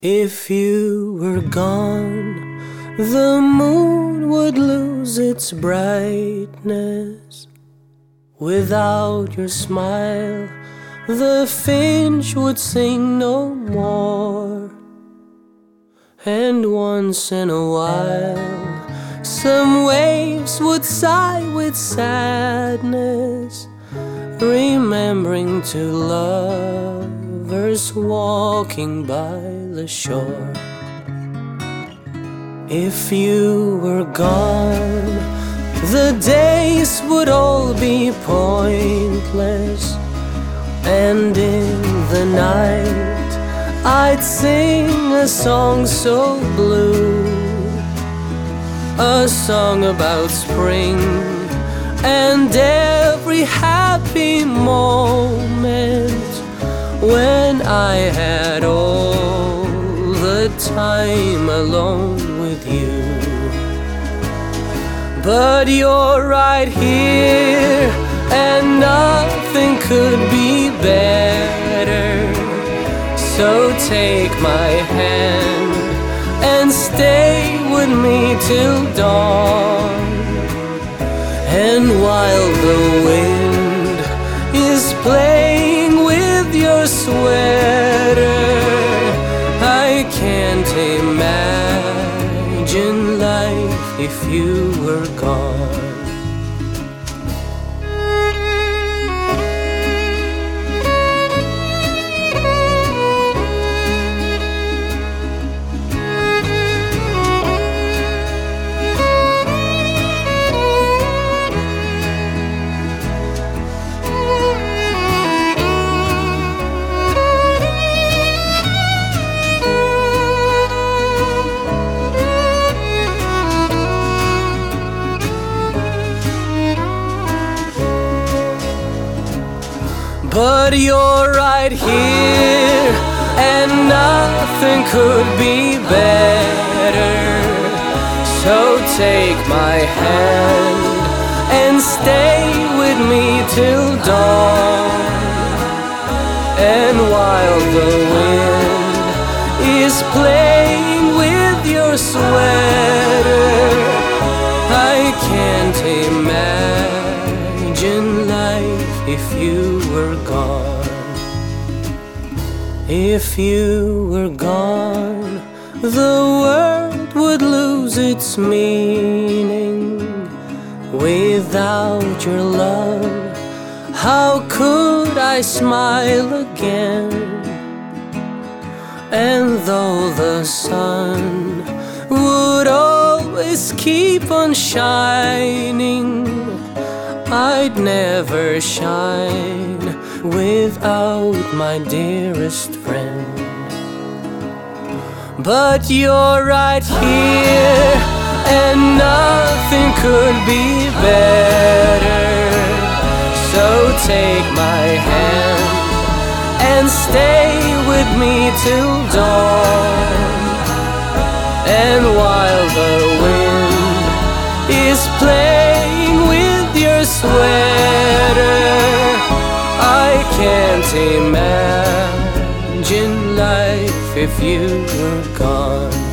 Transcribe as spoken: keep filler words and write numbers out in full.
If you were gone, the moon would lose its brightness. Without your smile, the finch would sing no more. And once in a while, some waves would sigh with sadness, remembering two lovers walking by the shore. If you were gone, the days would all be pointless, and in the night I'd sing a song so blue, a song about spring and every happy moment when I had all the time alone with you. But you're right here, and nothing could be better. So take my hand and stay with me till dawn. And while the wind is playing with your sweater, I can't imagine life if you were gone. But you're right here, and nothing could be better. So take my hand and stay with me till dawn. And while the wind is playing with your sweater, I can't imagine life if you were gone. If you were gone, the world would lose its meaning. Without your love, how could I smile again? And though the sun would always keep on shining, I'd never shine without my dearest friend. But you're right here, and nothing could be better. So take my hand and stay with me till dawn. And while the wind is playing with your sweater, I can't imagine life if you were gone.